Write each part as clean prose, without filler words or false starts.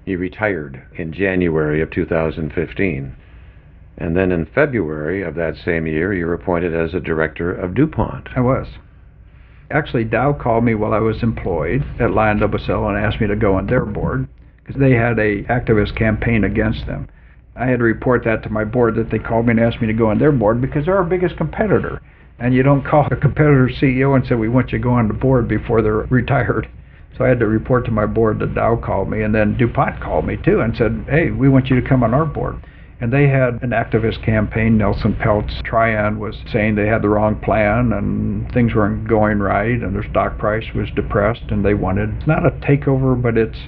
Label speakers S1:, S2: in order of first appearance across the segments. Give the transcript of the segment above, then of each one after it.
S1: You retired in January of 2015. And then in February of that same year, you were appointed as a director of DuPont.
S2: I was. Actually, Dow called me while I was employed at LyondellBasell and asked me to go on their board because they had a activist campaign against them. I had to report that to my board that they called me and asked me to go on their board because they're our biggest competitor. And you don't call a competitor CEO and say, we want you to go on the board before they're retired. So I had to report to my board that Dow called me, and then DuPont called me too and said, hey, we want you to come on our board. And they had an activist campaign. Nelson Peltz, Trian, was saying they had the wrong plan and things weren't going right and their stock price was depressed and they wanted, it's not a takeover, but it's,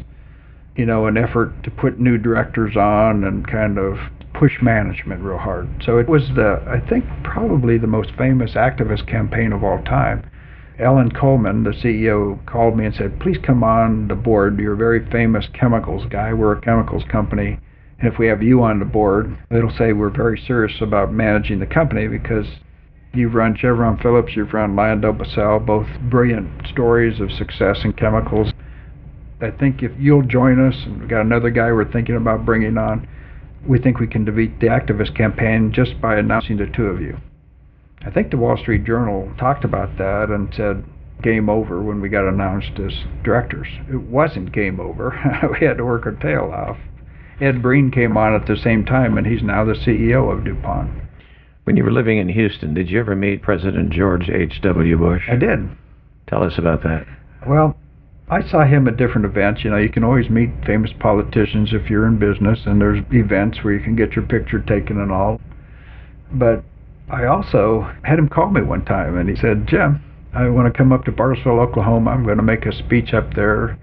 S2: an effort to put new directors on and kind of push management real hard. So it was I think, probably the most famous activist campaign of all time. Ellen Coleman, the CEO, called me and said, please come on the board. You're a very famous chemicals guy. We're a chemicals company. And if we have you on the board, it'll say we're very serious about managing the company because you've run Chevron Phillips, you've run LyondellBasell, both brilliant stories of success in chemicals. I think if you'll join us, and we've got another guy we're thinking about bringing on, we think we can defeat the activist campaign just by announcing the two of you. I think the Wall Street Journal talked about that and said game over when we got announced as directors. It wasn't game over. We had to work our tail off. Ed Breen came on at the same time, and he's now the CEO of DuPont.
S1: When you were living in Houston, did you ever meet President George H.W. Bush?
S2: I did.
S1: Tell us about that.
S2: Well, I saw him at different events. You can always meet famous politicians if you're in business, and there's events where you can get your picture taken and all. But I also had him call me one time, and he said, Jim, I want to come up to Bartlesville, Oklahoma. I'm going to make a speech up there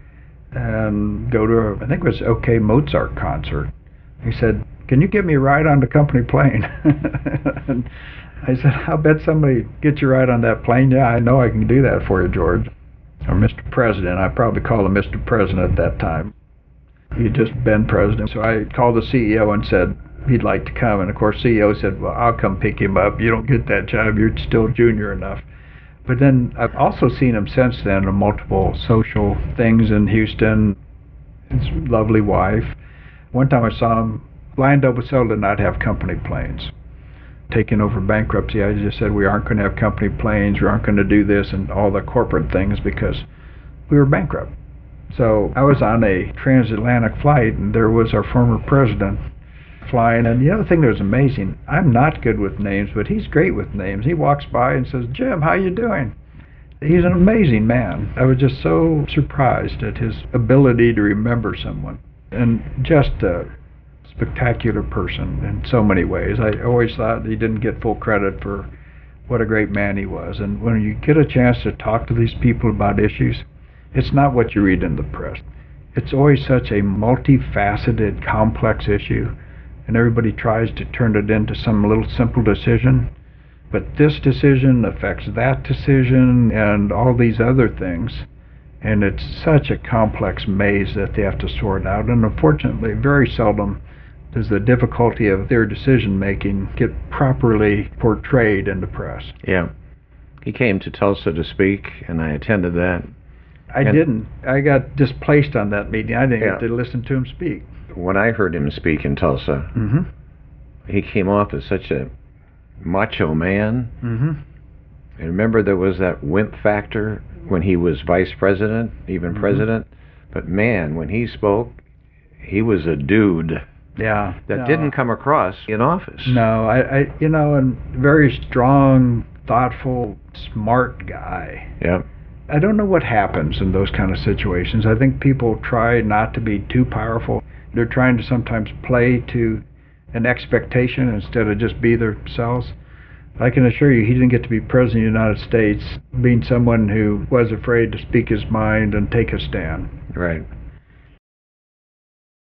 S2: and go to, I think it was OK Mozart concert. He said, can you get me a ride on the company plane? And I said, I'll bet somebody gets you right on that plane. Yeah, I know I can do that for you, George. Or Mr. President. I probably called him Mr. President at that time. He'd just been president. So I called the CEO and said he'd like to come. And of course, CEO said, well, I'll come pick him up. You don't get that job. You're still junior enough. But then I've also seen him since then in multiple social things in Houston. His lovely wife. One time I saw him, LyondellBasell did not have company planes. Taking over bankruptcy, I just said we aren't going to have company planes, we aren't going to do this and all the corporate things because we were bankrupt. So I was on a transatlantic flight and there was our former president flying, and the other thing that was amazing, I'm not good with names, but he's great with names. He walks by and says, Jim, how you doing? He's an amazing man. I was just so surprised at his ability to remember someone, and just a spectacular person in so many ways. I always thought he didn't get full credit for what a great man he was, and when you get a chance to talk to these people about issues, it's not what you read in the press. It's always such a multifaceted, complex issue, and everybody tries to turn it into some little simple decision. But this decision affects that decision and all these other things. And it's such a complex maze that they have to sort out. And unfortunately, very seldom does the difficulty of their decision-making get properly portrayed in the press.
S1: Yeah. He came to Tulsa to speak, and I attended that.
S2: I didn't. I got displaced on that meeting. I didn't get to listen to him speak.
S1: When I heard him speak in Tulsa, he came off as such a macho man. And remember, there was that wimp factor when he was vice president, even president. But man, when he spoke, he was a dude.
S2: Yeah.
S1: That didn't come across in office.
S2: No, I and very strong, thoughtful, smart guy.
S1: Yeah.
S2: I don't know what happens in those kind of situations. I think people try not to be too powerful. They're trying to sometimes play to an expectation instead of just be themselves. I can assure you he didn't get to be president of the United States being someone who was afraid to speak his mind and take a stand.
S1: Right.